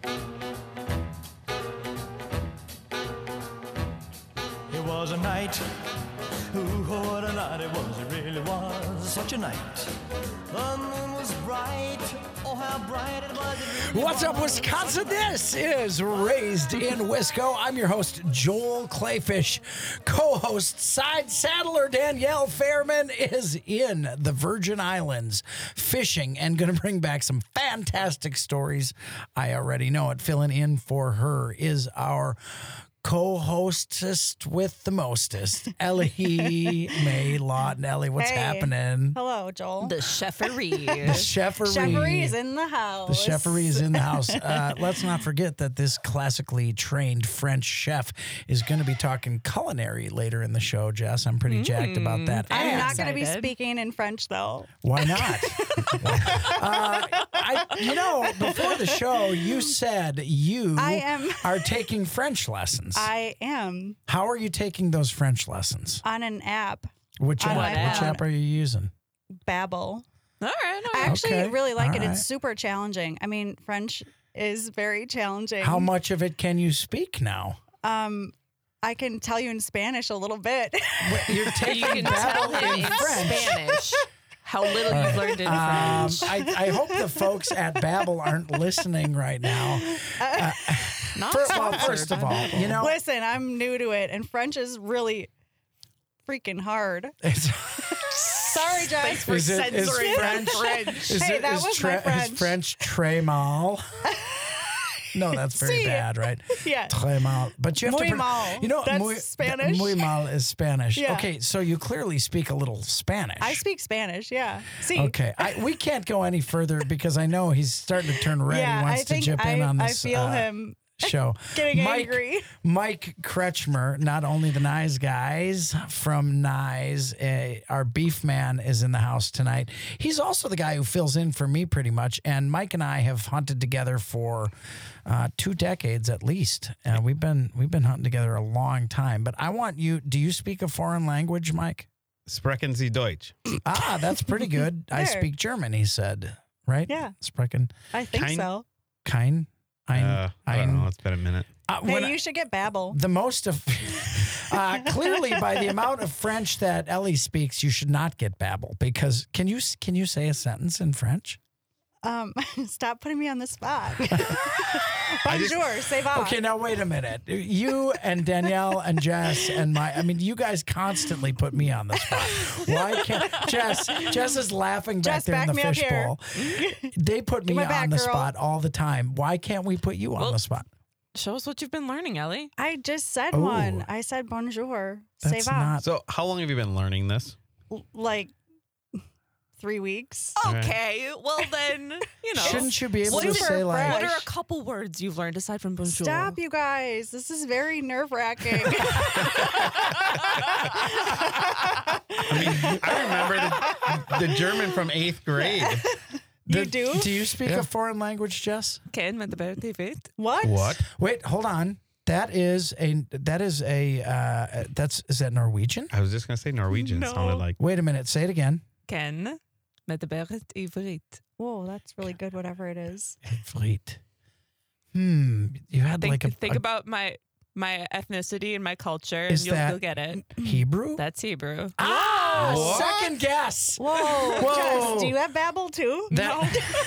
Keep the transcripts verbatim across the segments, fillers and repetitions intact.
It was a night, ooh, what a night it was, it really was such a night. The moon was bright, oh how bright it was. It really What's up, was. Wisconsin? This is Raised in Wisco. I'm your host, Joel Clayfish. Co-host, side saddler Danielle Fairman is in the Virgin Islands fishing and going to bring back some fantastic stories. I already know it. Filling in for her is our co-hostess with the mostest, Ellie Mae Lawton. Ellie, what's Hey. happening? Hello, Joel. The cheferie. The cheferie. Cheferie is in the house. The cheferie is in the house. Uh, let's not forget that this classically trained French chef is going to be talking culinary later in the show, Jess. I'm pretty jacked about that. I'm And not going to be excited. speaking in French, though. why not? uh, I, you know, before the show, you said you I am- are taking French lessons. I am How are you taking those French lessons? on an app, Which On app? my Which phone. app are you using? Babbel. All right. I All right. actually Okay, really like all it. right. It's super challenging. I mean, French is very challenging. How much of it can you speak now? Um, I can tell you in Spanish a little bit. You're You taking can tell Babbel him in in French. Spanish how little you've learned in Um, French. I, I hope the folks at Babbel aren't listening right now. Not For, well, sponsored first of by all, Babbel. you know, Listen, I'm new to it, and French is really freaking hard. it's, Sorry, Jess. for is it is censoring French? French. Is Hey, it, that is was tre- my is French. French très mal? No, that's very Si. bad, right? Yeah. Très mal. But you have Muy to. pro- mal. You know, That's muy, Spanish. Muy mal is Spanish. Yeah. Okay, so you clearly speak a little Spanish. I speak Spanish, yeah. See, Okay, I, we can't go any further because I know he's starting to turn red. yeah, he wants I think to chip I, in on I this feel uh, him show. getting Mike, angry. Mike Kretschmer, not only the Nice Guys from Nice, uh, our beef man is in the house tonight. He's also the guy who fills in for me pretty much. And Mike and I have hunted together for uh, two decades at least. Uh, we've been we've been hunting together a long time. But I want you. Do you speak a foreign language, Mike? Sprechen Sie Deutsch? Ah, that's pretty good. I There. speak German. He said, right? Yeah. Sprechen I think Kind- so. kein. Ein, Uh, I don't ein- know. It's been a minute. Uh, when Hey, I- you should get Babbel. the most of uh, clearly by the amount of French that Ellie speaks, you should not get Babbel because can you can you say a sentence in French? Um, stop putting me on the spot. Bonjour, ça va? Okay, now wait a minute. You and Danielle and Jess and my I mean, you guys constantly put me on the spot. Why can't Jess? Jess is laughing back Jess, there in back the me up here. fishbowl. They put me my on back, the girl. spot all the time. Why can't we put you on Well, the spot? Show us what you've been learning, Ellie. I just said Ooh. one. I said bonjour, ça That's va? not. So, how long have you been learning this? L- Like three weeks. Okay. Okay, well then, you know. Shouldn't you be able What to is it- say like? What are a fresh? couple words you've learned aside from bonjour? Stop, you guys. This is very nerve wracking. I mean, I remember the, the German from eighth grade. You The- do? Do you speak Yeah. a foreign language, Jess? Ken met de buiten weet. What? What? Wait, hold on. That is a that is a uh, that's is that Norwegian? I was just gonna say Norwegian. No. Sounded like Wait a minute, say it again. Ken met de buiten weet. Whoa, that's really good, whatever it is. Fleet. Hmm. You had Think, like a, think a about my my ethnicity and my culture, and Is you'll, that- you'll get it. Hebrew. That's Hebrew. ah, What? second guess. Whoa. Whoa. Jess, do you have Babbel too? That-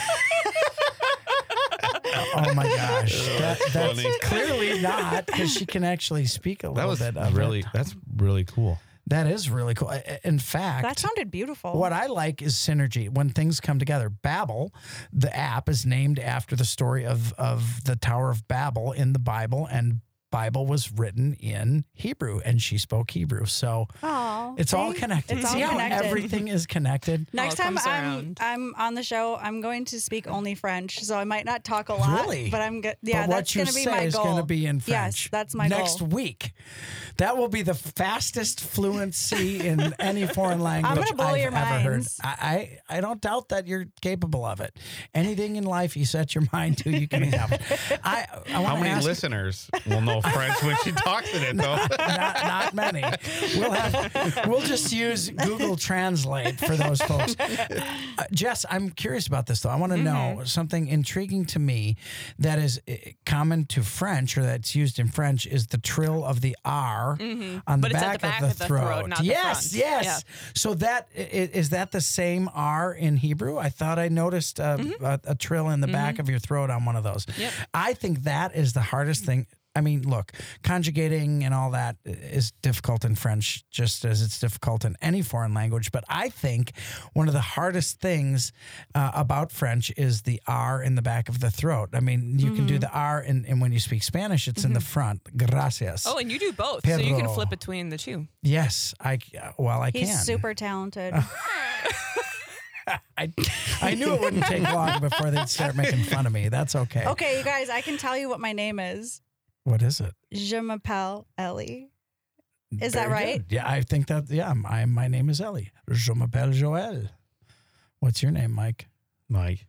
Oh my gosh, that, that's funny. clearly not because she can actually speak a that little was bit of really. it. That's really cool. That is really cool. I- I- In fact, That sounded beautiful. what I like is synergy when things come together. Babel, the app, is named after the story of of the Tower of Babel in the Bible, and Bible was written in Hebrew, and she spoke Hebrew. So Aw, it's all see? connected. It's all See how connected. everything is connected? Next All time comes I'm around. I'm on the show, I'm going to speak only French, so I might not talk a lot. Really? But I'm good. Yeah, but that's what you going to be say my is goal. going to be in French. Yes, that's my next goal. week. That will be the fastest fluency in any foreign language gonna blow I've your ever heard. minds. I, I I don't doubt that you're capable of it. Anything in life you set your mind to, you can have. I, I How want to many ask. listeners will know French when she talks in it, though? Not, not many. We'll have We'll just use Google Translate for those folks. Uh, Jess, I'm curious about this, though. I want to know something intriguing to me that is uh, common to French or that's used in French is the trill of the R on the But it's back, at the back of the of the throat. throat, not the yes, front. yes. Yeah. So that i- i- is that the same R in Hebrew? I thought I noticed uh, a, a trill in the back of your throat on one of those. Yep. I think that is the hardest thing. I mean, look, conjugating and all that is difficult in French, just as it's difficult in any foreign language. But I think one of the hardest things uh, about French is the R in the back of the throat. I mean, you can do the R, and, and when you speak Spanish, it's in the front. Gracias. Oh, and you do both, so you can Pedro. flip between the two. Yes, I well, I He's can. super talented. I, I knew it wouldn't take long before they'd start making fun of me. That's okay. Okay, you guys, I can tell you what my name is. What is it? Je m'appelle Ellie. Is that Very right? good. Yeah, I think that, yeah, my, my name is Ellie. Je m'appelle Joël. What's your name, Mike? Mike.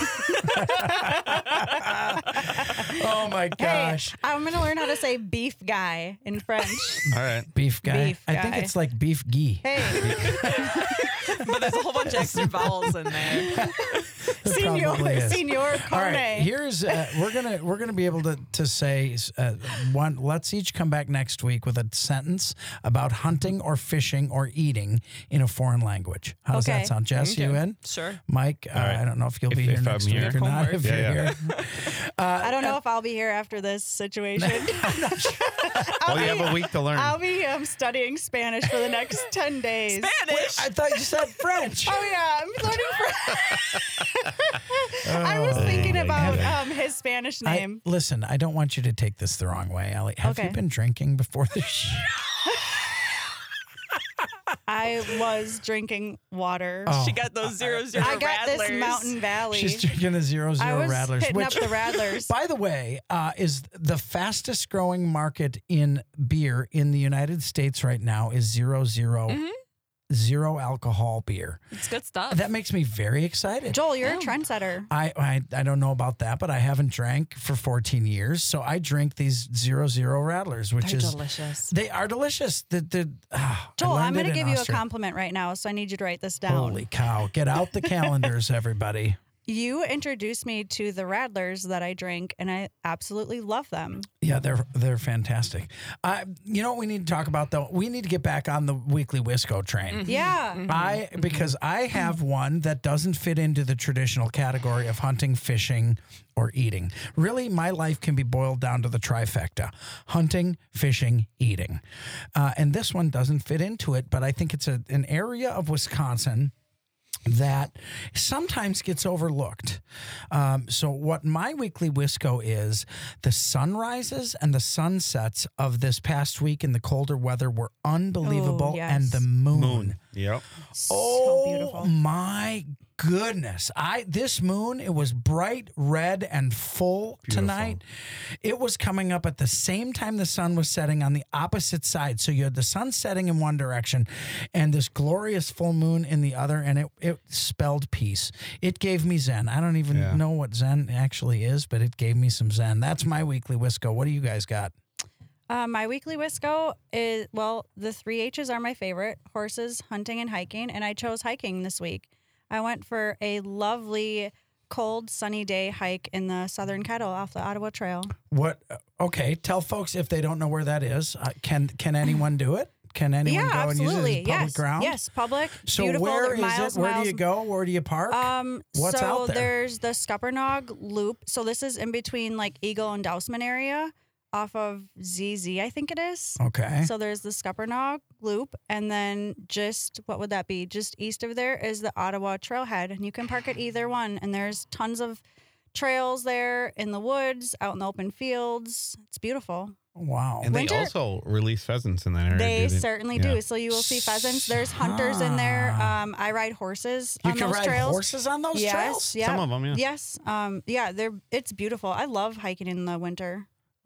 Oh, my gosh. Hey, I'm going to learn how to say beef guy in French. All right. Beef guy. Beef I think guy. it's like beef ghee. Hey, But there's a whole bunch of extra vowels in there. It probably senor, is. senor All Carne. right, here's uh, we're gonna we're gonna be able to to say uh, one. Let's each come back next week with a sentence about hunting or fishing or eating in a foreign language. How does Okay. that sound, Jess? You in? Sure. Mike, uh, All right. I don't know if you'll If- be here if I'm next here. week or not. Homework. If Yeah, you're yeah. here, uh, I don't know if I'll be here after this situation. I'll, Well, you have be, a week to learn. I'll be um, studying Spanish for the next ten days. Spanish. I thought you said French. Oh yeah, I'm learning French. I was thinking about um, his Spanish I, name. listen, I don't want you to take this the wrong way, Ellie. Have Okay. you been drinking before the show? I, was drinking water. Oh. She got those zero zero I got rattlers. this Mountain Valley. She's drinking a zero I zero was Rattlers, hitting which up the Rattlers. by the way, uh, is the fastest growing market in beer in the United States right now is zero zero, zero alcohol beer. It's good stuff. That makes me very excited. Joel, you're Oh. a trendsetter. I, I I don't know about that, but I haven't drank for fourteen years, so I drink these zero zero Rattlers, which They're is delicious. they are delicious. The the ah, I Joel, I'm learned going it to in give you Austria. a compliment right now, so I need you to write this down. Holy cow! Get out the calendars, everybody. You introduced me to the Rattlers that I drink, and I absolutely love them. Yeah, they're they're fantastic. Uh, you know what we need to talk about though? We need to get back on the weekly Wisco train. Yeah. I because I have one that doesn't fit into the traditional category of hunting, fishing, or eating. Really, my life can be boiled down to the trifecta: hunting, fishing, eating. Uh, and this one doesn't fit into it, but I think it's a, an area of Wisconsin that sometimes gets overlooked. Um, so what my weekly Wisco is, the sunrises and the sunsets of this past week in the colder weather were unbelievable. Oh, yes. And the moon. Moon. Yep. So Oh beautiful. my goodness. I this moon, it was bright red and full tonight. It was coming up at the same time the sun was setting on the opposite side. So you had the sun setting in one direction and this glorious full moon in the other, and it, it spelled peace. It gave me zen. I don't even Yeah. know what zen actually is, but it gave me some zen. That's my weekly Wisco. What do you guys got? Uh, my weekly Wisco is, well, the three H's are my favorite: horses, hunting, and hiking. And I chose hiking this week. I went for a lovely, cold, sunny day hike in the Southern Kettle off the Ottawa Trail. What? Okay, tell folks if they don't know where that is. Uh, can can anyone do it? Can anyone yeah, go absolutely. and use it as public yes. ground? Yes, public. So beautiful. where They're is miles, it? Where miles, do you go? Where do you park? Um, What's so out there? there's the Scuppernong Loop. So this is in between like Eagle and Dousman area, off of Z Z, I think it is. Okay. So there's the Scuppernong Loop, and then just what would that be? Just east of there is the Ottawa Trailhead, and you can park at either one. And there's tons of trails there in the woods, out in the open fields. It's beautiful. Wow. And Winter- they also release pheasants in that area. They do certainly Yeah. do. So you will see pheasants. There's hunters in there. Ah. Um, I ride horses you on can those ride trails. horses on those yes, trails? yeah. Some of them, yeah. Yes. Um, yeah, they're it's beautiful. I love hiking in the winter.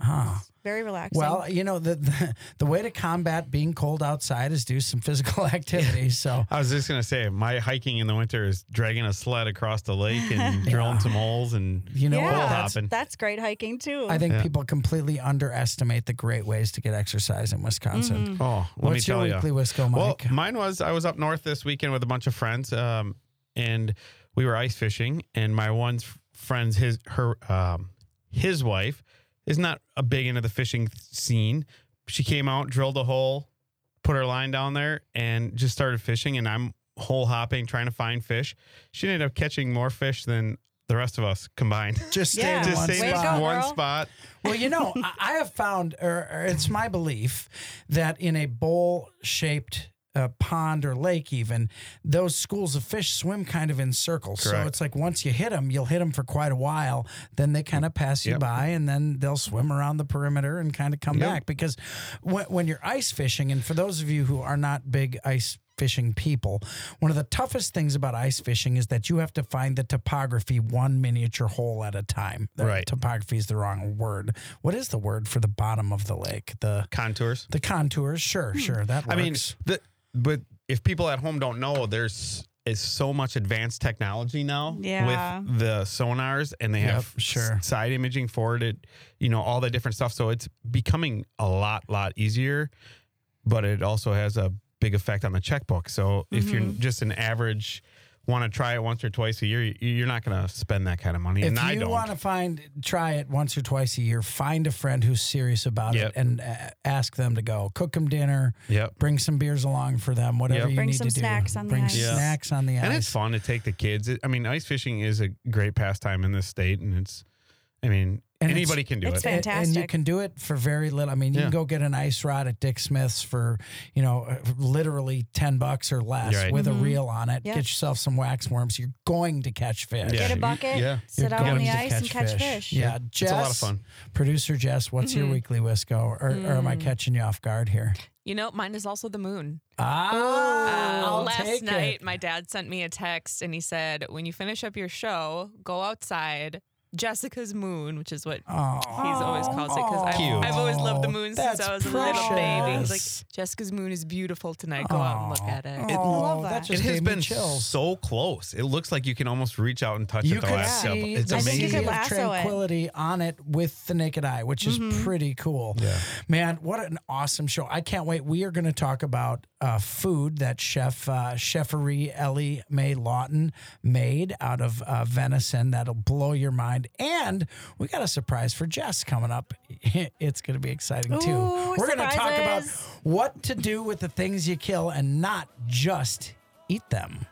Very relaxing. Well, you know, the, the the way to combat being cold outside is do some physical activity. So I was just gonna say, my hiking in the winter is dragging a sled across the lake and drilling some holes and you know yeah, what? that's, hopping. that's great hiking too. I think Yeah. people completely underestimate the great ways to get exercise in Wisconsin. Oh, let What's me tell your you. weekly Wisco, Mike? Well, mine was I was up north this weekend with a bunch of friends, um, and we were ice fishing. And my one friend's his her um, his wife is not a big into the fishing scene. She came out, drilled a hole, put her line down there, and just started fishing. And I'm hole hopping, trying to find fish. She ended up catching more fish than the rest of us combined. Just stay Yeah. in Just one staying Way to in go, spot. one girl. spot. Well, you know, I I have found, or, or it's my belief, that in a bowl-shaped uh, pond or lake, even those schools of fish swim kind of in circles. So Correct. it's like once you hit them, you'll hit them for quite a while. Then they kind of pass you Yep. by, and then they'll swim around the perimeter and kind of come Yep. back. Because when, when you're ice fishing, and for those of you who are not big ice fishing people, one of the toughest things about ice fishing is that you have to find the topography one miniature hole at a time. The Right. Topography is the wrong word. What is the word for the bottom of the lake? The Contours. the contours. Sure, sure. That works. I mean, the, but if people at home don't know, there's is so much advanced technology now Yeah. with the sonars, and they have Yep, sure. s- side imaging for it, you know, all the different stuff. So it's becoming a lot, lot easier, but it also has a big effect on the checkbook. So if you're just an average, want to try it once or twice a year, you- you're not going to spend that kind of money. if and I you don't. want to find, try it once or twice a year. Find a friend who's serious about Yep. it, and uh, ask them to go. Cook them dinner. Yep. Bring some beers along for them. Whatever Yep. you Bring need some to do. snacks on the Bring ice. Yeah. snacks on the ice. And it's fun to take the kids. It- I mean, ice fishing is a great pastime in this state, and it's, I mean, And it's- anybody can do it's it. And- And you Fantastic. can do it for very little. I mean, you Yeah. can go get an ice rod at Dick Smith's for, you know, uh, literally ten bucks or less Right. with Mhm. a reel on it. Yep. Get yourself some wax worms. You're going to catch fish. Yeah. Get a you- bucket, yeah. sit You're out on going the to ice and catch fish. Yeah, Jess, It's a lot of fun. Producer Jess, what's your Mhm. weekly Wisco? Or, or am I Mm. catching you off guard here? You know, mine is also the moon. Ah, Uh, I'll last take night, it. my dad sent me a text and he said, when you finish up your show, go outside. Jessica's moon, which is what Oh, he's always calls it, because I've, Cute. I've always loved the moon That's since I was a little baby. He's precious. like, Jessica's moon is beautiful tonight. Go out and look at it. Oh, love that that. just It has gave me been chills. so close. It looks like you can almost reach out and touch You it the could last couple. see It's the I think you sea could of lasso it. tranquility on it with the naked eye, which is pretty cool. Yeah. Man, what an awesome show. I can't wait. We are going to talk about uh, food that Chef uh, Cheferie Ellie Mae Lawton made out of uh, venison. That'll blow your mind. And we got a surprise for Jess coming up. It's going to be exciting, too. Ooh, We're going to talk about surprises. what to do with the things you kill and not just eat them.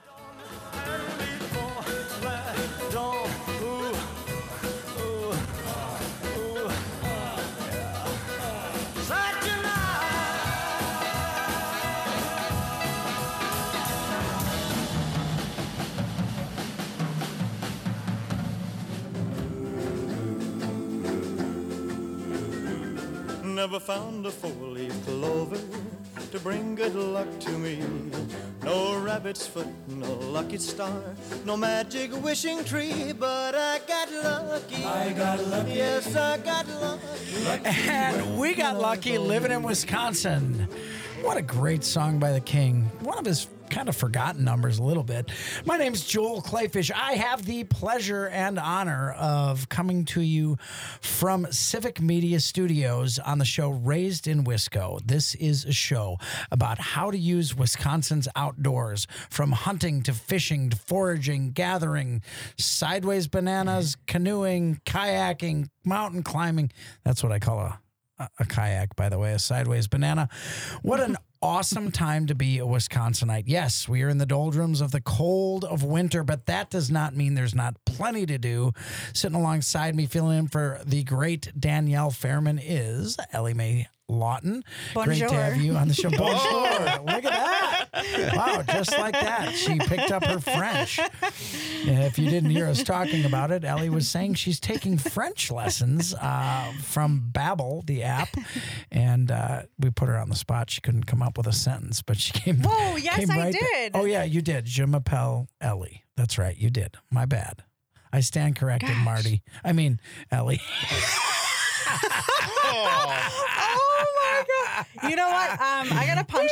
Never found a four-leaf clover to bring good luck to me. No rabbit's foot, no lucky star, no magic wishing tree, but I got lucky. I got lucky. Yes, I got lucky. And we got lucky living in Wisconsin. What a great song by the King. One of his kind of forgotten numbers a little bit. My name's Joel Clayfish. I have the pleasure and honor of coming to you from Civic Media Studios on the show Raised in Wisco. This is a show about how to use Wisconsin's outdoors, from hunting to fishing to foraging, gathering, sideways bananas, canoeing, kayaking, mountain climbing. That's what I call a A, a kayak, by the way, a sideways banana. What an awesome time to be a Wisconsinite. Yes, we are in the doldrums of the cold of winter, but that does not mean there's not plenty to do. Sitting alongside me, filling in for the great Danielle Fairman, is Ellie Mae Lawton. Great to Bonjour. have you on the show. Bonjour. Look at that. Wow, just like that. She picked up her French. And if you didn't hear us talking about it, Ellie was saying she's taking French lessons uh, from Babbel, the app. And uh, we put her on the spot. She couldn't come up with a sentence, but she came. Whoa, yes, came I right ba- did. Oh, yeah, you did. Je m'appelle Ellie. That's right. You did. My bad. I stand corrected, Gosh. Marty. I mean, Ellie. Oh my god! You know what? Um, I gotta punch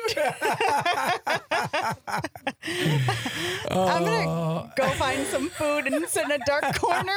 out. I'm gonna go find some food and sit in a dark corner.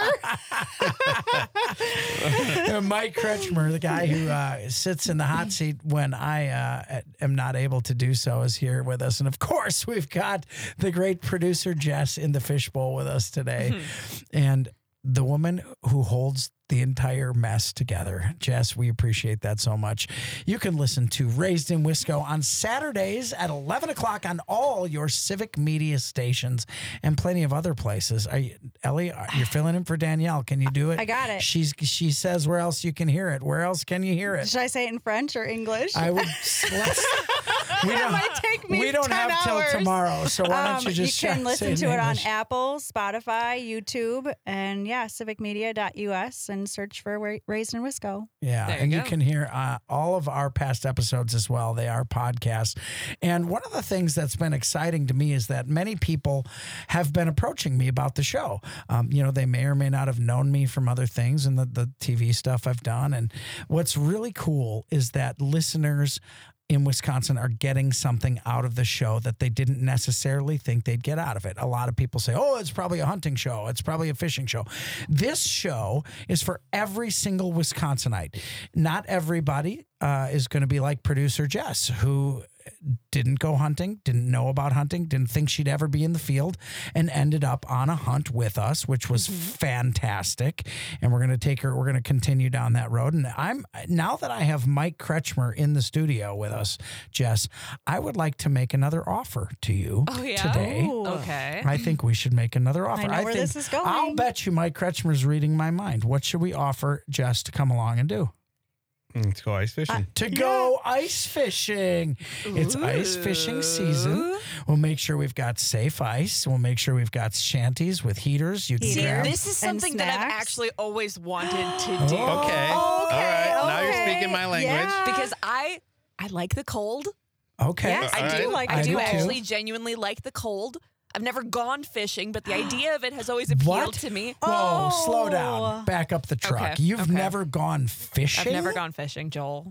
Mike Kretschmer, the guy who uh, sits in the hot seat when I uh, am not able to do so, is here with us. And of course, we've got the great producer Jess in the fishbowl with us today. And the woman who holds the entire mess together. Jess, we appreciate that so much. You can listen to Raised in Wisco on Saturdays at eleven o'clock on all your civic media stations and plenty of other places. Are you, Ellie, you're filling in for Danielle. Can you do it? I got it. She's She says where else you can hear it. Where else can you hear it? Should I say it in French or English? I would. Let's, we That don't, might take me we don't ten have hours. till tomorrow, so why don't Um, you just you can say listen in to it on English? Apple, Spotify, YouTube, and yeah, civic media dot U S and search for Ra- Raised in Wisco. Yeah, There you and you go. can hear uh, all of our past episodes as well. They are podcasts. And one of the things that's been exciting to me is that many people have been approaching me about the show. Um, you know, they may or may not have known me from other things and the, the T V stuff I've done. And what's really cool is that listeners in Wisconsin are getting something out of the show that they didn't necessarily think they'd get out of it. A lot of people say, oh, it's probably a hunting show. It's probably a fishing show. This show is for every single Wisconsinite. Not everybody uh, is going to be like producer Jess, who didn't go hunting, didn't know about hunting, didn't think she'd ever be in the field, and ended up on a hunt with us, which was fantastic. And we're going to take her, we're going to continue down that road. And I'm, now that I have Mike Kretschmer in the studio with us, Jess, I would like to make another offer to you Oh, yeah? today. Ooh. Okay. I think we should make another offer. know where think, this is going. I'll bet you Mike Kretschmer's reading my mind. What should we offer Jess to come along and do? Let's go ice fishing. To go ice fishing. It's ice fishing season. We'll make sure we've got safe ice. We'll make sure we've got shanties with heaters. You can See, See, grab. this is And something that I've snacks. actually always wanted to do. Okay. All right. Now you're okay. speaking my language. Yeah. Because I I like the cold. Okay. Yes, I All do right. like I I do do too. actually genuinely like the cold. I've never gone fishing, but the idea of it has always appealed What? to me. Whoa, Oh. slow down. Back up the truck. Okay, You've okay. never gone fishing? I've never gone fishing, Joel.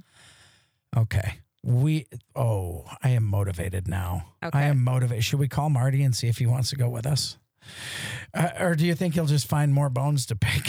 Okay. We, oh, I am motivated now. Okay. I am motivated. Should we call Marty and see if he wants to go with us? Uh, or do you think he'll just find more bones to pick?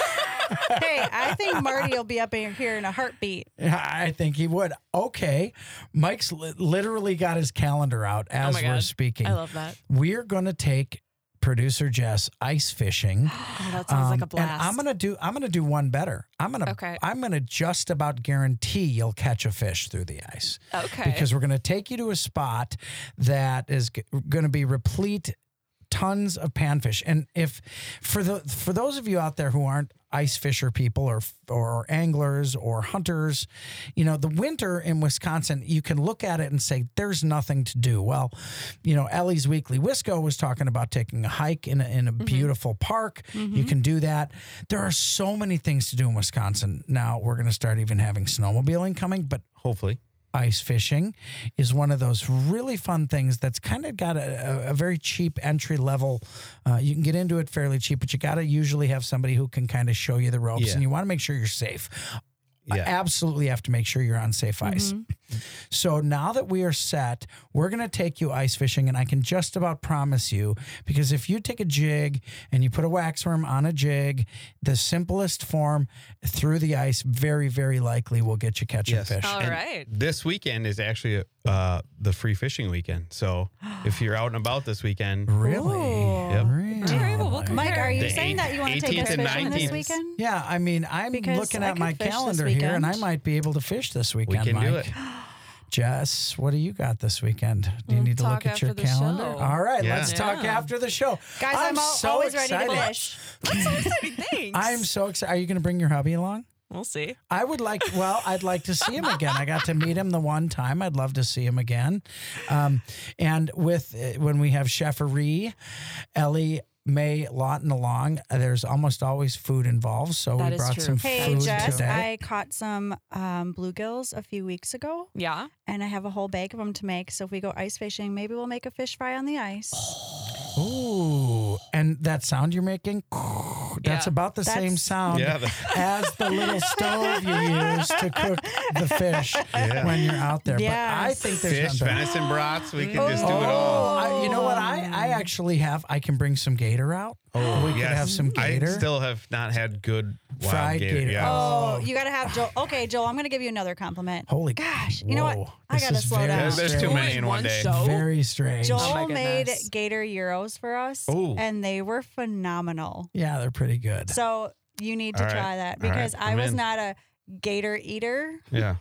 Hey, I think Marty will be up in here in a heartbeat. Yeah, I think he would. Okay. Mike's li- literally got his calendar out as oh my we're God. speaking. I love that. We're going to take producer Jess ice fishing. Oh, that sounds like a Um, blast. And I'm gonna do. I'm gonna do one better. I'm gonna. Okay. I'm gonna just about guarantee you'll catch a fish through the ice. Okay. Because we're gonna take you to a spot that is g- gonna be replete, tons of panfish. And if for the for those of you out there who aren't ice fisher people or or anglers or hunters, you know, the winter in Wisconsin, you can look at it and say there's nothing to do. Well, you know, Ellie's Weekly Wisco was talking about taking a hike in a, in a beautiful park. You can do that. There are so many things to do in Wisconsin. Now we're going to start even having snowmobiling coming, but Hopefully. ice fishing is one of those really fun things that's kind of got a, a, a very cheap entry level. Uh, you can get into it fairly cheap, but you got to usually have somebody who can kind of show you the ropes, Yeah. and you want to make sure you're safe. Yeah. Absolutely have to make sure you're on safe ice. So now that we are set, we're going to take you ice fishing, and I can just about promise you, because if you take a jig and you put a wax worm on a jig, the simplest form through the ice very, very likely will get you catching Yes. fish. All And right. This weekend is actually uh, the free fishing weekend. So if you're out and about this weekend, Really? Yep. Really? All right, well, we'll come Mike, are you The saying that you want to take us eighteenth and fishing this nineteenth. weekend? Yeah, I mean, I'm Because looking I at could my fish this calendar here, and I weekend. might be able to fish this we weekend. can Mike. do it. Jess, what do you got this weekend? Do you We'll need to look talk at your after the calendar? show. All right, Yeah. let's talk Yeah. after the show. Guys, I'm, al- so always excited. ready to fish. That's so exciting. Thanks. I'm so excited. Are you going to bring your hubby along? We'll see. I would like, well, I'd like to see him again. I got to meet him the one time. I'd love to see him again. Um, and with uh, when we have Cheferie, Ellie, May, Lawton along, uh, there's almost always food involved. So That we is brought true. some Hey, food Jess, today. I caught some um, bluegills a few weeks ago, Yeah. and I have a whole bag of them to make. So if we go ice fishing, maybe we'll make a fish fry on the ice. Ooh, and that sound you're making, That's Yeah. about the same That's- sound Yeah, the- as the little stove you use to cook the fish Yeah. when you're out there. But I Yes. think there's Fish, nothing. venison brats. We can just do Oh, it all. I, you know what? I, I actually have. I can bring some gator out. Oh, we could yes. have some gator. I still have not had good wild Fried gator. Yeah. Oh, you got to have Joel. Okay, Joel, I'm going to give you another compliment. Holy Gosh, you know what? whoa. I This gotta is slow very down. There's, there's too strange. many in one One day. show? Very strange. Joel Oh my made goodness. Gator Gyros for us, Ooh. and they were phenomenal. Yeah, they're pretty good. So you need to All right. try that All right. because I I'm was in. not a gator eater Yeah,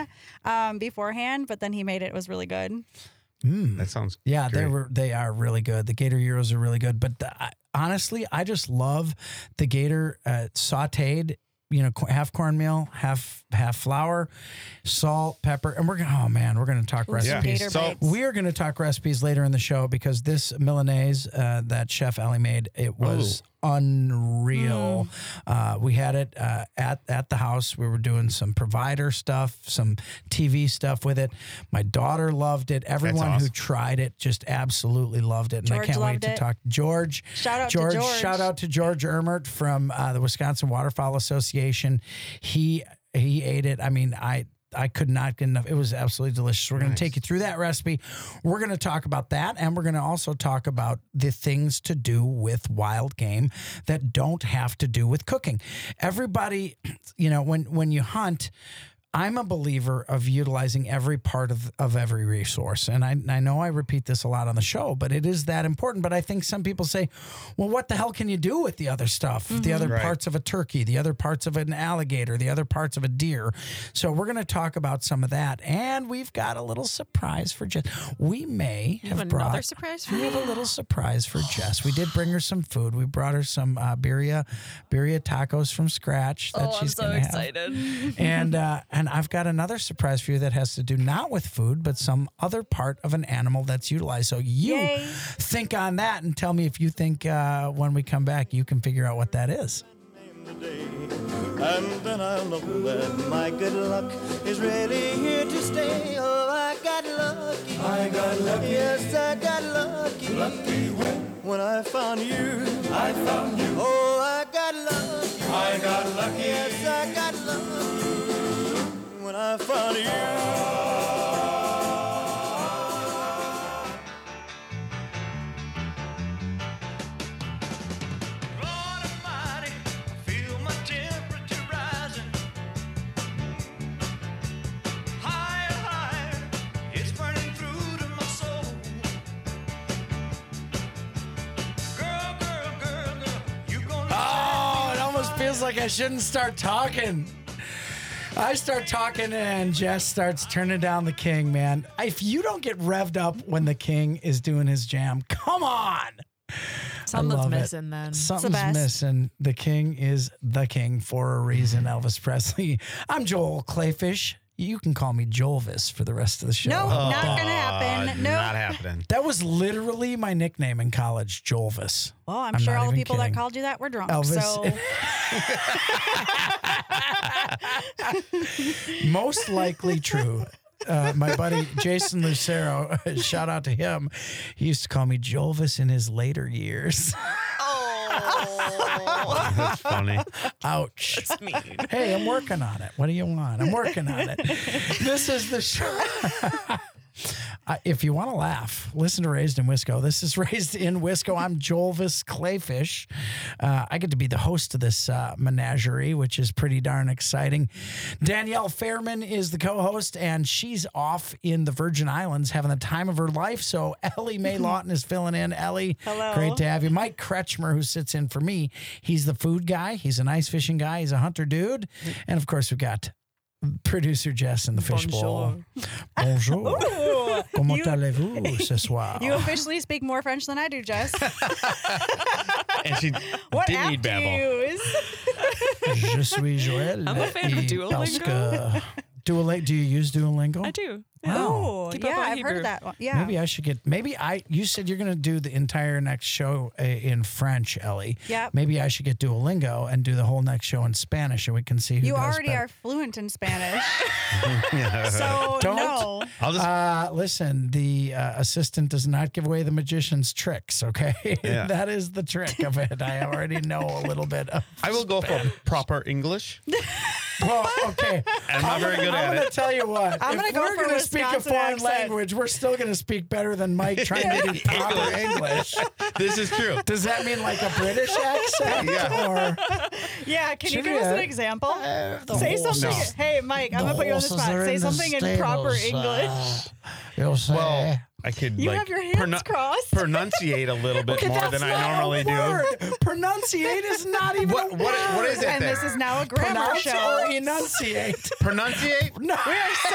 um, beforehand, but then he made it. It was really good. Mm. that sounds. Yeah, they great. were. They are really good. The Gator Euros are really good. But the, I, honestly, I just love the Gator uh, sautéed. You know, co- half cornmeal, half half flour, salt, pepper, and we're gonna. Oh man, we're gonna talk Ooh, some recipes. Gator So- bites. We are going to talk recipes later in the show because this Milanese uh, that Chef Ellie made, it was unreal. Uh, we had it uh, at at the house. We were doing some provider stuff, some T V stuff with it. My daughter loved it. Everyone who awesome. tried it just absolutely loved it, and I George can't wait loved to it. talk George. Shout out to George, George. Shout out to George Ermert from uh, the Wisconsin Waterfowl Association. He he ate it. I mean, I. I could not get enough. It was absolutely delicious. We're going to Nice. take you through that recipe. We're going to talk about that, and we're going to also talk about the things to do with wild game that don't have to do with cooking. Everybody, you know, when when you hunt, I'm a believer of utilizing every part of, of every resource. And I, I know I repeat this a lot on the show, but it is that important. But I think some people say, well, what the hell can you do with the other stuff? The other Right. parts of a turkey, the other parts of an alligator, the other parts of a deer. So we're going to talk about some of that. And we've got a little surprise for Jess. We may You have have another brought... surprise for We me? have a little surprise for Jess. We did bring her some food. We brought her some uh, birria, birria tacos from scratch that Oh, I'm she's so going to have. excited. And uh, and I've got another surprise for you that has to do not with food, but some other part of an animal that's utilized. So you Yay. think on that and tell me if you think uh, when we come back you can figure out what that is. And then I'll know that my good luck is really here to stay. Oh, I got lucky. I got lucky. Yes, I got lucky. Lucky when? When I found you. I found you. Oh, I got lucky. I got lucky. Yes, I got lucky. When I found you. Lord Almighty, I feel my temperature rising. Higher, higher, it's burning through to my soul. Girl, girl, girl, girl, you gonna Oh, it almost feels like I shouldn't start talking. I start talking and Jess starts turning down the king, man. If you don't get revved up when the king is doing his jam, come on. Something's love it. missing then. Something's best. missing. The king is the king for a reason, Elvis Presley. I'm Joel Clayfish. You can call me Jolvis for the rest of the show. No, How about not that? gonna happen. Uh, No. Not happening. That was literally my nickname in college, Jolvis. Well, I'm, I'm sure not all the even people kidding. that called you that were drunk. Elvis. So Most likely true. Uh, my buddy Jason Lucero, shout out to him. He used to call me Jolvis in his later years. That's funny. Ouch. It's mean. Hey, I'm working on it. What do you want? I'm working on it. This is the show. Uh, if you want to laugh, listen to Raised in Wisco. This is Raised in Wisco. I'm Jolvis Clayfish. Uh, I get to be the host of this uh, menagerie, which is pretty darn exciting. Danielle Fairman is the co-host, and she's off in the Virgin Islands having the time of her life. So Ellie Mae Lawton is filling in. Ellie, Hello. great to have you. Mike Kretschmer, who sits in for me, he's the food guy. He's an ice fishing guy. He's a hunter dude. And of course, we've got producer Jess in the fishbowl. Bonjour. Comment You- allez-vous ce soir? you officially speak more French than I do, Jess. And she What didn't app need do babble. you use? Je suis Joël. I'm a fan of et Duolingo. parce que- Duolingo. Do you use Duolingo? I do. Oh, Keep up yeah, on I've Hebrew. heard that one. Yeah. Maybe I should get. Maybe I. You said you're going to do the entire next show uh, in French, Ellie. Yep. Maybe I should get Duolingo and do the whole next show in Spanish, and we can see who You does already better. are fluent in Spanish. So, Don't. no. I'll just Uh, listen, the uh, assistant does not give away the magician's tricks, okay? Yeah. That is the trick of it. I already know a little bit of. I will go for proper English. Well, okay. I'm not very good I'm at going to it. tell you what. I'm if gonna go we're for gonna speak a Wisconsin foreign accent. language, we're still going to speak better than Mike trying to do proper English. This is true. Does that mean like a British accent? Yeah. Or Yeah, can you Should give we, us an uh, example? the Say horses- something. Hey, Mike, I'm the going to put you on the horses spot. are Say in the something in proper stables, uh, English. You'll say. Well, I could You like have your hands crossed. pronunciate a little bit more That's than I not normally a do. word. Pronunciate is not even What a what word. what is it And then? this is now a grammar Pronounce show. or enunciate? Pronunciate? No. We are so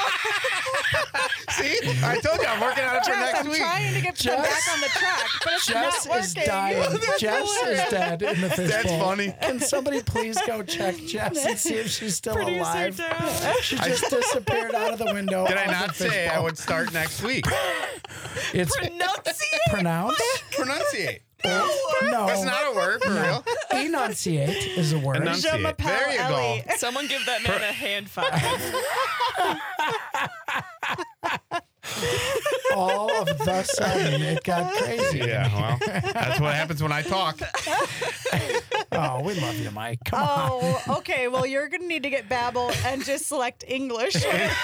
See, I told you I'm working on it for Jess, next I'm week. trying to get them Jess- back on the track, but it's Jess not is working. dying. Jess is dead in the fishbowl. That's funny. Can somebody please go check Jess and see if she's still Producer alive? down. She just disappeared out of the window. Did I of the not say I fishbowl. would start next week? It's Pronunciate. pronounced. Pronunciate. No, That's not a word for real. enunciate is a word. Enunciate. Je m'appelle There you go. Ellie. Someone give that man a hand five. All of the sudden, it got crazy. Yeah, well, that's what happens when I talk. Oh, we love you, Mike. Come on. Oh, okay. Well, you're going to need to get Babbel and just select English.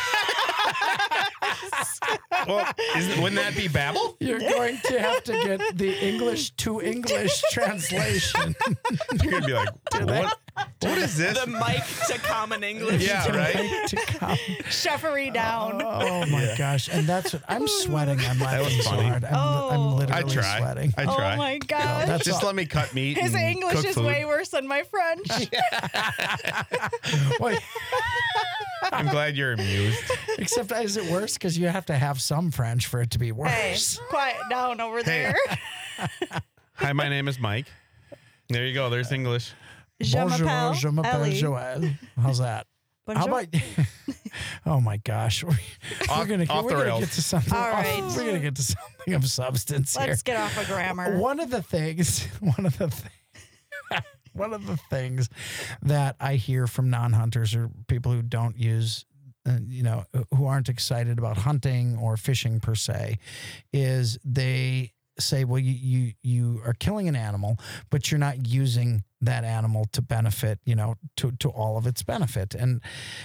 Well, isn't, wouldn't that be Babel? You're going to have to get the English to English translation. You're gonna be like, what? What is this? The mic to common English. Yeah, right. To come. Chefery down. Oh my gosh! And that's what I'm sweating. I'm laughing was so funny. hard. I'm, Oh. I'm literally I try. sweating. I Oh try. my gosh. That's Just all. let me cut meat. His and English cook is food. way worse than my French. Wait, I'm glad you're amused. except is it worse because you have to have some French for it to be Hey, worse? quiet down over there. Hi, my name is Mike. There you go. There's English. Je Bonjour, m'appelle je m'appelle Ellie. Joël. How's that? How Bonjour. about? Oh my gosh, we, Off- we're gonna off we're the gonna rails. get to something. All right. We're gonna get to something of substance here. Let's get off of grammar. One of the things, one of the th- one of the things that I hear from non-hunters or people who don't use, uh, you know, who aren't excited about hunting or fishing per se, is they say, well, you you you are killing an animal, but you're not using that animal to benefit, you know, to to all of its benefit. And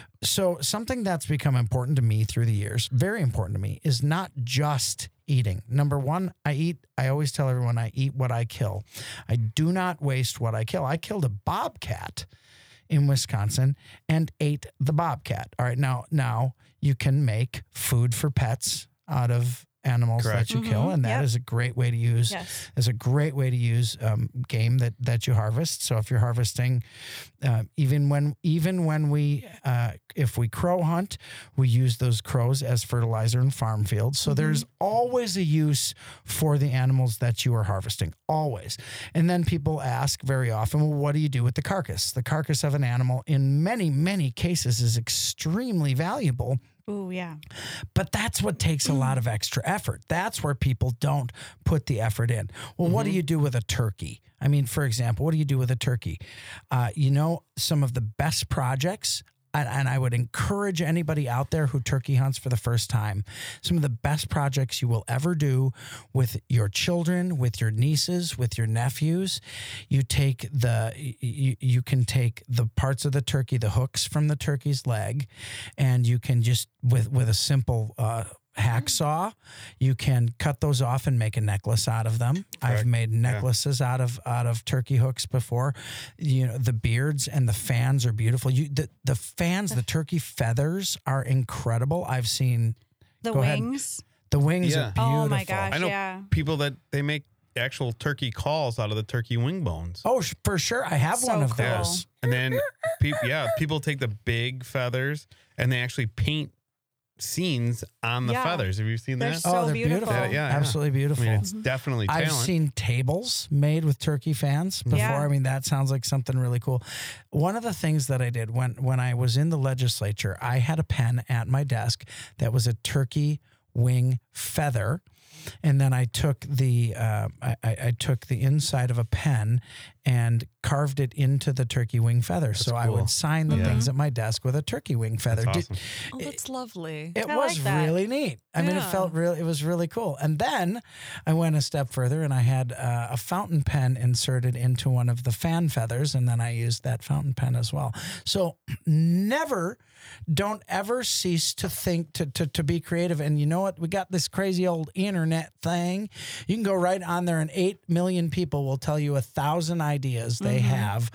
so something that's become important to me through the years, very important to me, is not just eating. Number one, I eat, I always tell everyone I eat what I kill. I do not waste what I kill. I killed a bobcat in Wisconsin and ate the bobcat. All right, now now you can make food for pets out of animals Correct. that you kill, and that is Yep. a great way to use Yes. is a great way to use um, game that that you harvest. So if you're harvesting, uh, even when even when we uh, if we crow hunt, we use those crows as fertilizer in farm fields. So there's always a use for the animals that you are harvesting, always. And then people ask very often, well, what do you do with the carcass? The carcass of an animal, in many many cases, is extremely valuable. Ooh, yeah. But that's what takes a lot of extra effort. That's where people don't put the effort in. Well, what do you do with a turkey? I mean, for example, what do you do with a turkey? Uh, you know, some of the best projects, and, and I would encourage anybody out there who turkey hunts for the first time, some of the best projects you will ever do with your children, with your nieces, with your nephews. You take the, you, you can take the parts of the turkey, the hooks from the turkey's leg, and you can just, with, with a simple, uh, hacksaw, you can cut those off and make a necklace out of them. I've made necklaces out of out of turkey hooks before. You know, the beards and the fans are beautiful. You the, the fans, the turkey feathers are incredible. I've seen The Go ahead. wings. the wings Yeah. are beautiful. Oh my gosh. I know Yeah. people that they make actual turkey calls out of the turkey wing bones. Oh, sh- for sure. I have So one of cool. those. And then, people, yeah, people take the big feathers and they actually paint scenes on the Yeah. feathers. Have you seen They're that? so oh, they're beautiful. beautiful. Yeah, yeah. Absolutely I beautiful. mean, it's definitely talent. I've seen tables made with turkey fans before. Yeah. I mean, that sounds like something really cool. One of the things that I did when when I was in the legislature, I had a pen at my desk that was a turkey wing feather. And then I took the uh, I, I I took the inside of a pen and carved it into the turkey wing feather. so I cool. would sign the Yeah. things at my desk with a turkey wing feather. That's Did- awesome. Oh, that's lovely. it I was like that. really neat. I mean, it Yeah. felt really, it was really cool. And then I went a step further and I had uh, a fountain pen inserted into one of the fan feathers. And then I used that fountain pen as well. So never, don't ever cease to think, to, to, to be creative. And you know what? We got this crazy old internet thing. You can go right on there and eight million people will tell you a thousand ideas they have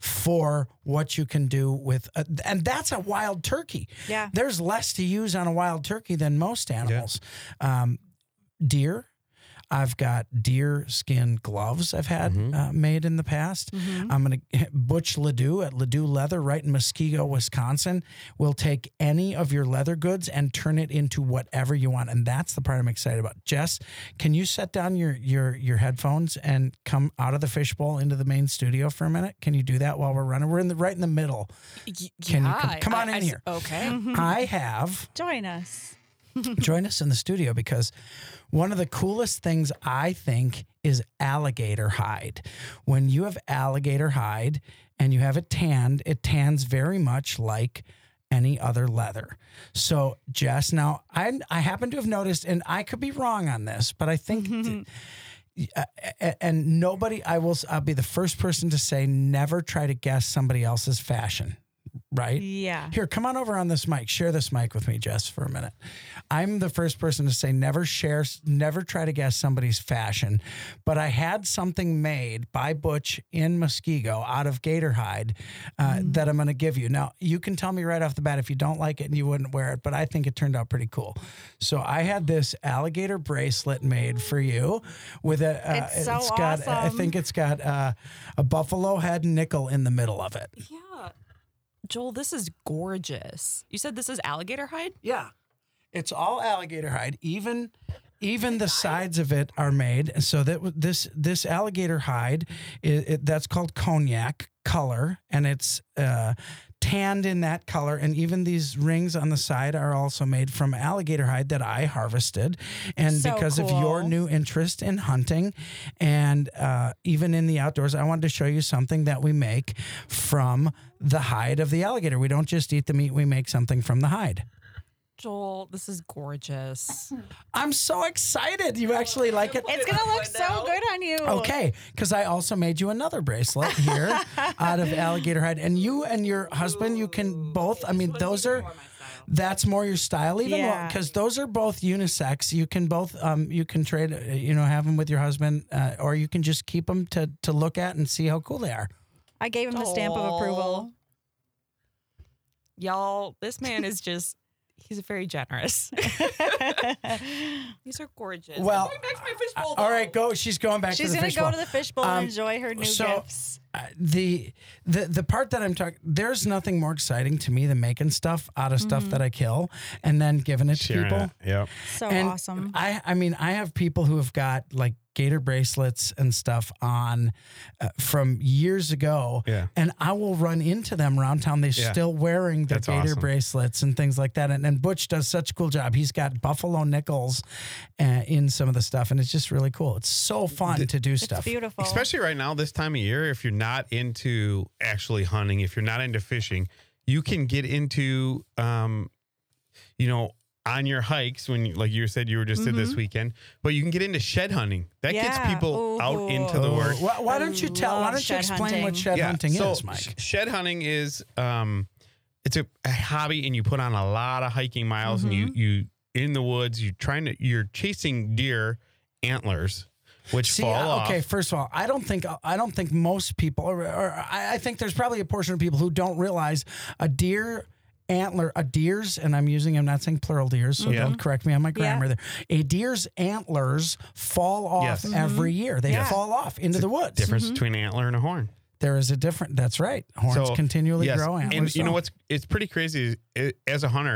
for what you can do with, a, and that's a wild turkey. Yeah. There's less to use on a wild turkey than most animals. Um, deer. I've got deer skin gloves I've had uh, made in the past. I'm going to, Butch Ledoux at Ledoux Leather right in Muskego, Wisconsin, will take any of your leather goods and turn it into whatever you want. And that's the part I'm excited about. Jess, can you set down your, your, your headphones and come out of the fishbowl into the main studio for a minute? Can you do that while we're running? We're in the right in the middle. Y- Can you yeah, come- come I- on in I s- here. Okay. I have Join us. join us in the studio because one of the coolest things I think is alligator hide. When you have alligator hide and you have it tanned, it tans very much like any other leather. So, Jess, now I I happen to have noticed, and I could be wrong on this, but I think. Uh, and nobody, I will. I'll be the first person to say, never try to guess somebody else's fashion. Right? Yeah. Here, come on over on this mic. Share this mic with me, Jess, for a minute. I'm the first person to say never share, never try to guess somebody's fashion. But I had something made by Butch in Muskego out of gator hide uh, that I'm going to give you. Now, you can tell me right off the bat if you don't like it and you wouldn't wear it, but I think it turned out pretty cool. So I had this alligator bracelet made for you with a. Uh, It's so got. I awesome. think it's got uh, a buffalo head nickel in the middle of it. Yeah. Joel, this is gorgeous. You said this is alligator hide? Yeah, it's all alligator hide. Even even the sides of it are made so that w- this this alligator hide is it, that's called cognac color, and it's uh, tanned in that color. And even these rings on the side are also made from alligator hide that I harvested. And So because of your cool. new interest in hunting and uh, even in the outdoors, I wanted to show you something that we make from the hide of the alligator. We don't just eat the meat; we make something from the hide. Joel, this is gorgeous. I'm so excited. You actually like it? It's going to look so good on you. Okay, because I also made you another bracelet here out of alligator hide. And you and your husband, you can both, I mean, those are, that's more your style even? Yeah. Because those are both unisex. You can both, um, you can trade, uh, you know, have them with your husband, uh, or you can just keep them to, to look at and see how cool they are. I gave him the stamp of approval. Y'all, this man is just, he's very generous. These are gorgeous. Well, I'm going back to my fishbowl, all right, though. go. She's going back She's to the going to fishbowl. go to the fishbowl Um, and enjoy her new so- gifts. Uh, the the the part that I'm talking, there's nothing more exciting to me than making stuff out of stuff that I kill and then giving it to Sharing people. it. Yep. So And awesome. I I mean I have people who have got like gator bracelets and stuff on uh, from years ago. Yeah. And I will run into them around town. They're Yeah. still wearing their That's gator awesome. bracelets and things like that. And, and Butch does such a cool job. He's got buffalo nickels uh, in some of the stuff, and it's just really cool. It's so fun to do It's stuff. beautiful. Especially right now, this time of year, if you're not into actually hunting, if you're not into fishing, you can get into, um, you know, on your hikes when, you, like you said, you were just did this weekend, but you can get into shed hunting. That gets Yeah. people out Ooh. into the word. Why, why don't you tell? Why love don't you shed explain hunting. what shed hunting so is, Mike? sh- Shed hunting is um, it's a, a hobby, and you put on a lot of hiking miles, and you you in the woods. You trying to you're chasing deer antlers, which See, fall uh, off. okay. First of all, I don't think I don't think most people, or, or I, I think there's probably a portion of people who don't realize a deer antler, a deer's, and I'm using, I'm not saying plural deers, so Yeah. don't correct me on my grammar Yeah. there. A deer's antlers fall off Yes. every year. They Yeah. fall off into the woods. Difference between an antler and a horn. There is a different. That's right. Horns So, continually yes, grow. Antlers and you know don't. what's it's pretty crazy is, it, as a hunter.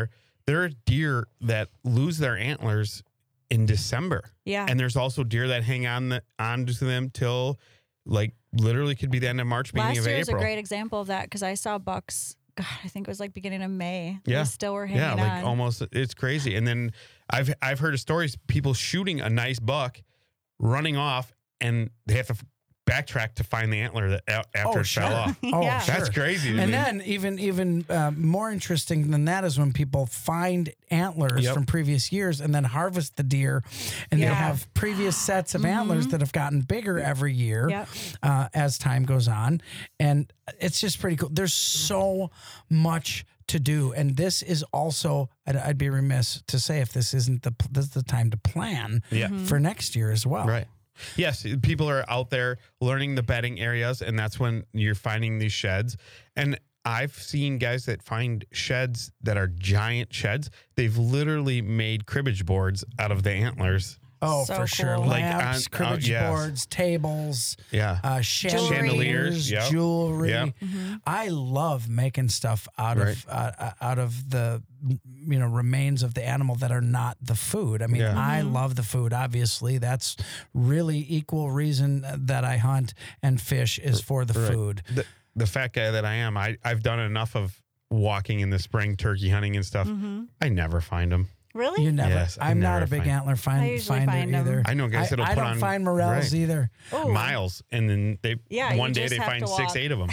there are deer that lose their antlers in December. Yeah. And there's also deer that hang on the, on to them till like literally could be the end of March, beginning Last of year was a April. great example of that because I saw bucks. God, I think it was like beginning of May. Yeah. They still were hanging yeah, like on. almost it's crazy. And then I've I've heard of stories people shooting a nice buck, running off, and they have to f- backtrack to find the antler that a- after Oh, it sure. fell off. Oh, Yeah. sure. That's crazy. To And me. then even even uh, more interesting than that is when people find antlers Yep. from previous years and then harvest the deer, and they Yeah. have previous sets of antlers that have gotten bigger every year Yep. uh, as time goes on, and it's just pretty cool. There's so much to do, and this is also I'd, I'd be remiss to say if this isn't the this is the time to plan Yeah. for next year as well. Right. Yes, people are out there learning the bedding areas, and that's when you're finding these sheds. And I've seen guys that find sheds that are giant sheds. They've literally made cribbage boards out of the antlers. Oh, So for sure. cool. Like Lamps, on- cribbage uh, yes. boards, tables, Yeah. uh, Jewelry. chandeliers, Chandeliers, yep. jewelry. Yep. I love making stuff out Right. of uh, uh, out of the you know remains of the animal that are not the food. I mean, Yeah. I love the food. Obviously, that's really equal reason that I hunt and fish is for the Right. food. The, the fat guy that I am, I, I've done enough of walking in the spring, turkey hunting and stuff. I never find them. Really? You never. Yes, I I'm not never a big find- antler I find, usually finder find 'em. either. I know guys I, that'll I put don't on find morels right, either. Ooh. miles, and then they Yeah, one you day just they have find to six, walk. eight of them.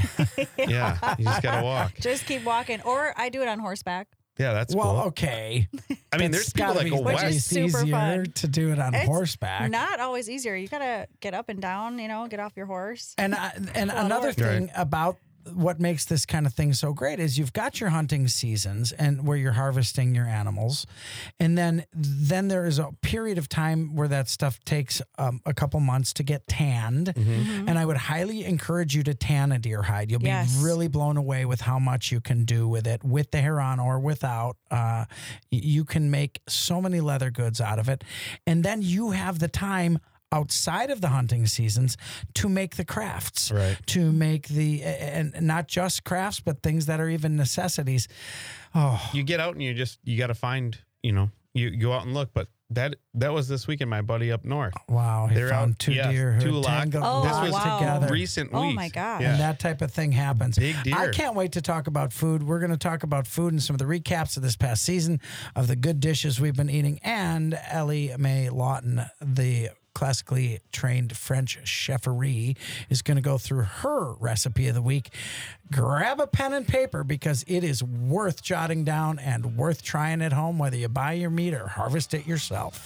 Yeah, you just gotta walk. Just keep walking. Or I do it on horseback. Yeah, that's Well, cool. okay. I mean, That's there's people gotta that be go Which at is west. least super easier fun. to do it on It's horseback. Not always easier. You gotta get up and down, you know, get off your horse. And I, and lot of another work. thing Right. about what makes this kind of thing so great is you've got your hunting seasons and where you're harvesting your animals, and then then there is a period of time where that stuff takes um, a couple months to get tanned. Mm-hmm. And I would highly encourage you to tan a deer hide. You'll Yes. be really blown away with how much you can do with it, with the hair on or without. Uh, y- you can make so many leather goods out of it, and then you have the time outside of the hunting seasons to make the crafts, Right. to make the, and not just crafts, but things that are even necessities. Oh, You get out and you just you got to find, you know, you go out and look. But that that was this weekend. My buddy up north, wow. He They're found out- two yeah, deer who two had lock- tangled Oh, this locked was wow. together. recent Oh weeks. my gosh. Yeah. And that type of thing happens. Big deer. I can't wait to talk about food. We're going to talk about food and some of the recaps of this past season of the good dishes we've been eating. And Ellie Mae Lawton, the classically trained French chefferie, is going to go through her recipe of the week. Grab a pen and paper because it is worth jotting down and worth trying at home, whether you buy your meat or harvest it yourself.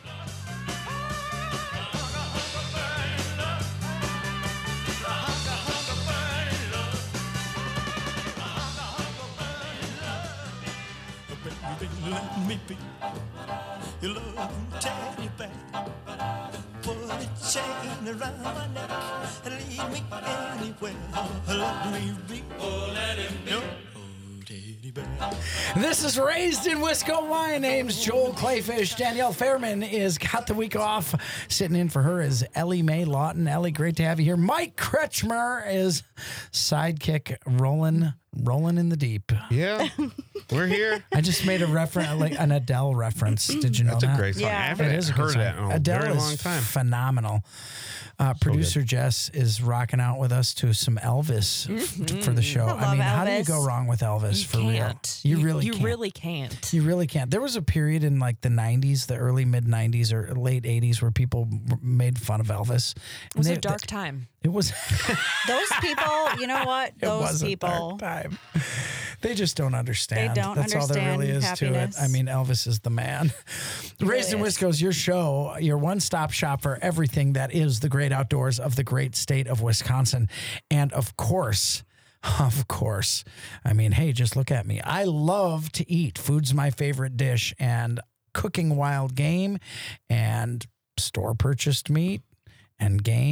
Let me be your love teddy bear. Put a chain around my neck and lead me anywhere. Let me be. Oh, let him be. Your teddy bear. This is Raised in Wisco. My name's Joel Clayfish. Danielle Fairman is got the week off. Sitting in for her is Ellie Mae Lawton. Ellie, great to have you here. Mike Kretschmer is sidekick rolling, rolling in the deep. Yeah, we're here. I just made a reference, like an Adele reference. Did you know That's that? a great song. Yeah. I haven't It is a good heard song. that in a Adele very is long time. phenomenal. Uh, producer Jess is rocking out with us to some Elvis f- for the show. I I, mean, love how do you Elvis. go wrong with Elvis You for can't. real? You really you can't. really can't. You really can't. There was a period in like the nineties, the early mid nineties or late eighties where people m- made fun of Elvis. It was And a they- dark time. It was. Those people, you know what? It Those was a people. dark time. They just don't understand. They don't That's all there really is understand to it. happiness. I mean, Elvis is the man. Raised in really is. Wisco's your show, your one-stop shop for everything that is the great outdoors of the great state of Wisconsin. And of course, of course, I mean, hey, just look at me. I love to eat. Food's my favorite dish, and cooking wild game and store-purchased meat and game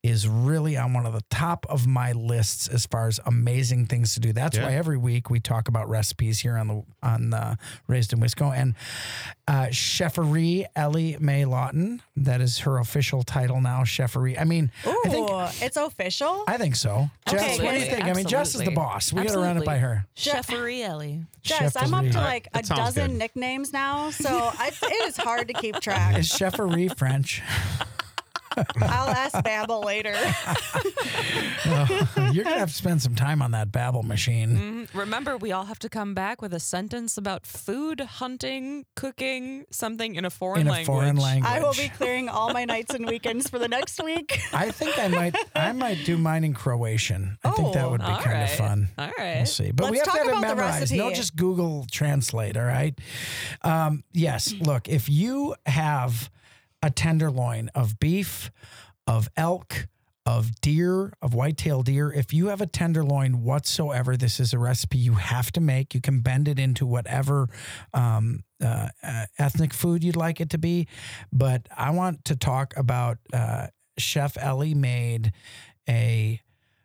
is really on one of the top of my lists as far as amazing things to do. That's Yeah. why every week we talk about recipes here on the on the Raised in Wisco. And uh, Cheferie Ellie Mae Lawton, that is her official title now, Cheferie. I mean, Ooh, I think it's official. I think so. Jess, what do you Absolutely. think? I mean, Jess is the Absolutely. boss. We got to run it by her. Cheferie Ellie. Jess, I'm up Cheferie. to like a That sounds dozen good. nicknames now, so I, it is hard to keep track. Is Cheferie French? I'll ask Babel later. You're gonna have to spend some time on that Babel machine. Mhm. Remember, we all have to come back with a sentence about food, hunting, cooking, something in a foreign In a language. foreign language. I will be clearing all my nights and weekends for the next week. I think I might. I might do mine in Croatian. I think that Oh, would be All kind right. of fun. All We'll right. see. But we Let's have to talk have it about the memorized. No, recipe. just Google Translate. All right. Um, yes. Look, if you have a tenderloin of beef, of elk, of deer, of whitetail deer, if you have a tenderloin whatsoever, this is a recipe you have to make. You can bend it into whatever um, uh, uh, ethnic food you'd like it to be. But I want to talk about uh, Chef Ellie made a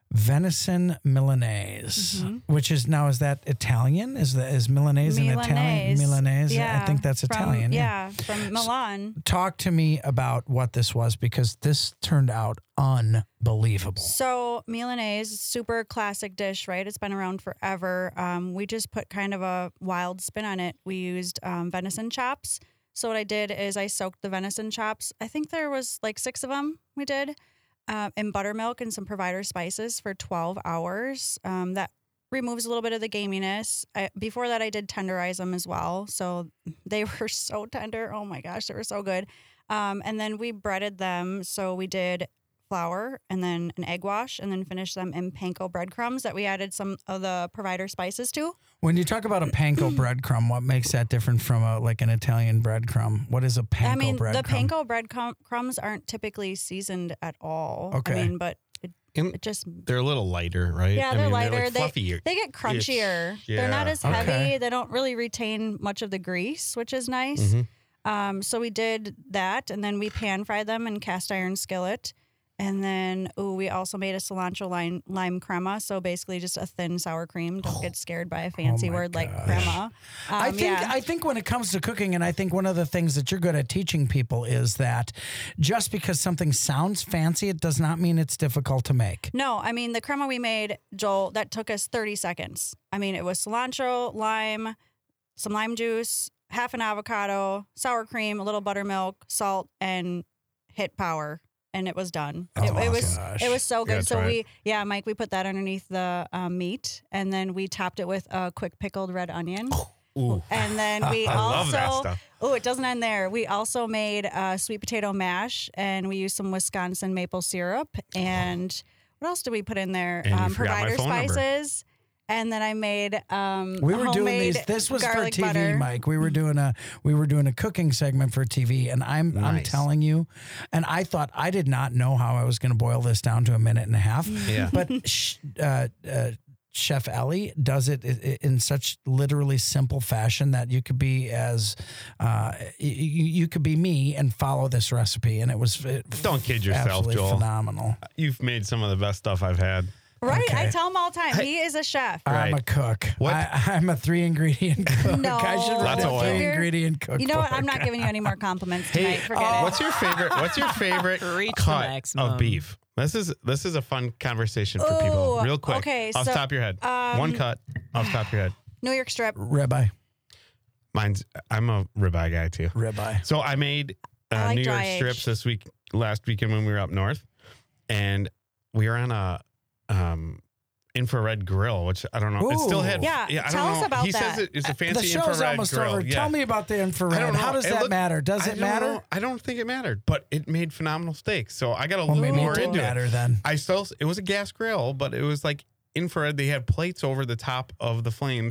venison Milanese, which is now, is that Italian? Is that is Milanese an Italian? Milanese? I think that's from- Italian. Yeah, from Milan. Talk to me about what this was, because this turned out unbelievable. So Milanese, super classic dish, right? It's been around forever. Um, we just put kind of a wild spin on it. We used um, venison chops. So what I did is I soaked the venison chops. I think there was like six of them we did. Uh, in buttermilk and some provider spices for twelve hours. Um, that removes a little bit of the gaminess. I, before that, I did tenderize them as well. So they were so tender. Oh my gosh, they were so good. Um, and then we breaded them. So we did flour and then an egg wash and then finished them in panko breadcrumbs that we added some of the provider spices to. When you talk about a panko breadcrumb, what makes that different from a like an Italian breadcrumb? What is a panko I mean, breadcrumb? the panko breadcrumbs aren't typically seasoned at all. Okay. I mean, but it, And it just they're a little lighter, right? Yeah, I they're mean, lighter. They're like they, fluffier. they get crunchier. They're not yeah. as heavy. Okay. They don't really retain much of the grease, which is nice. Mm-hmm. Um, so we did that, and then we pan fried them in cast iron skillet. And then, ooh, we also made a cilantro lime, lime crema. So basically just a thin sour cream. Don't get scared by a fancy Oh my word like gosh. crema. Um, I think yeah. I think when it comes to cooking, and I think one of the things that you're good at teaching people is that just because something sounds fancy, it does not mean it's difficult to make. No, I mean, the crema we made, Joel, that took us thirty seconds. I mean, it was cilantro, lime, some lime juice, half an avocado, sour cream, a little buttermilk, salt, and hit power. And it was done. Oh it, my it was gosh. it was so Yeah, good. So try it. we yeah, Mike, we put that underneath the um, meat, and then we topped it with a quick pickled red onion. Ooh. And then we I also love that stuff. oh, it doesn't end there. We also made uh, sweet potato mash, and we used some Wisconsin maple syrup. And what else did we put in there? And you um, forgot my provider phone number. spices. And then I made um, We were doing homemade these. This was for garlic T V, butter. Mike. We were doing a we were doing a cooking segment for T V, and I'm I'm Nice. telling you, and I thought I did not know how I was going to boil this down to a minute and a half. Yeah. But sh- uh, uh, Chef Ellie does it i- i- in such literally simple fashion that you could be as uh, you, you could be me and follow this recipe, and it was it, Don't kid yourself, absolutely Joel. phenomenal. You've made some of the best stuff I've had. Right, I Okay. tell him all the time. He is a chef. I'm a Right. cook. What? I, I'm a three ingredient cook. No. I should write Lots a of oil. three ingredient cookbook. You know what? I'm not giving you any more compliments tonight. Forget it. What's your favorite? What's your favorite Reach the cut maximum. of beef? This is this is a fun conversation for people. Ooh, Real quick. okay, off so, the top of your head. um, One cut off the top of your head. New York strip. Ribeye. Mine's. I'm a ribeye guy too. Ribeye. So I made uh, I like New York dry strips aged. this week, last weekend when we were up north, and we were on a um, infrared grill, which I don't know. It still had. Ooh. Yeah, I don't tell us know. about he that. says it, it's a fancy The show's infrared almost grill. over. Yeah. Tell me about the I infrared. don't know. How does It that looked- matter? Does I it don't matter? know. I don't think it mattered, but it made phenomenal steaks. So I got a Well, little maybe more it did into matter it. then. I still. It was a gas grill, but it was like infrared. They had plates over the top of the flames that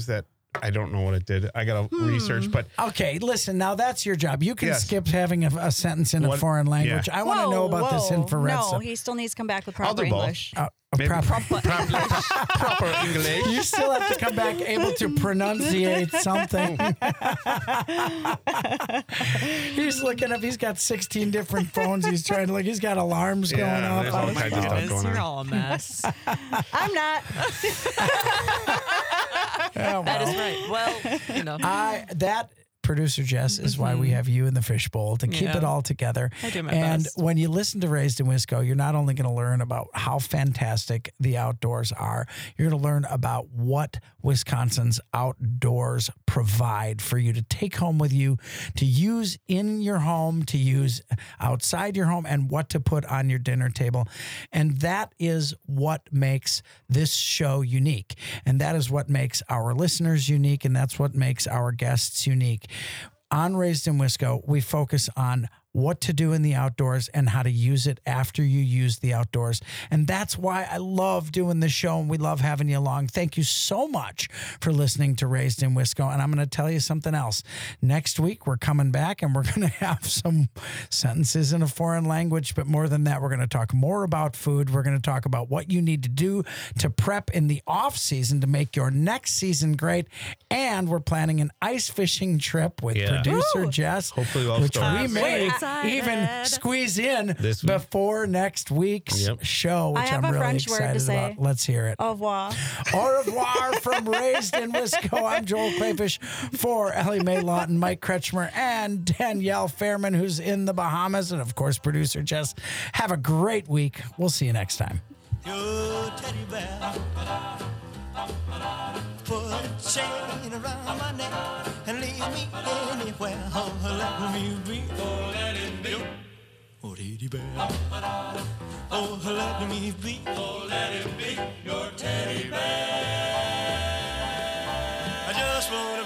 I don't know what it did. I got to Hmm. research, but Okay, listen, now that's your job. You can Yes. skip having a, a sentence in a What- foreign language. yeah. I want to Whoa, know about this whoa. infrared No, stuff. he still needs to come back with I'll proper do both. English. Uh, maybe proper- proper, proper English. You still have to come back able to pronunciate something. He's looking up. He's got sixteen different phones. He's trying to look. He's got alarms going Yeah, off. there's all kinds of stuff going You're on. all a mess. I'm not. Yeah, That well, is right. Well, you know. I that producer Jess is why we have you in the fishbowl to keep Yeah. it all together. I do my and best. when you listen to Raised in Wisco, you're not only going to learn about how fantastic the outdoors are, you're going to learn about what Wisconsin's outdoors provide for you to take home with you, to use in your home, to use outside your home, and what to put on your dinner table. And that is what makes this show unique. And that is what makes our listeners unique. And that's what makes our guests unique. On Raised in Wisco, we focus on what to do in the outdoors and how to use it after you use the outdoors. And that's why I love doing this show and we love having you along. Thank you so much for listening to Raised in Wisco. And I'm going to tell you something else. Next week, we're coming back and we're going to have some sentences in a foreign language. But more than that, we're going to talk more about food. We're going to talk about what you need to do to prep in the off season to make your next season great. And we're planning an ice fishing trip with Yeah. producer Ooh. Jess, Hopefully we'll have which stories. we I'm may excited. even squeeze in This week. before next week's Yep. show, which I have I'm a really French word to excited say. about. Let's hear it. Au revoir. Au revoir from Raised in Wisco. I'm Joel Clayfish for Ellie Mae Lawton, Mike Kretschmer, and Danielle Fairman, who's in the Bahamas, and of course, producer Jess. Have a great week. We'll see you next time. Your teddy bear. Put a chain around my neck and leave me anywhere. Oh, let me be. Oh, let it be. Oh, teddy bear. Oh, let me be. Oh, let it be your teddy bear. I just want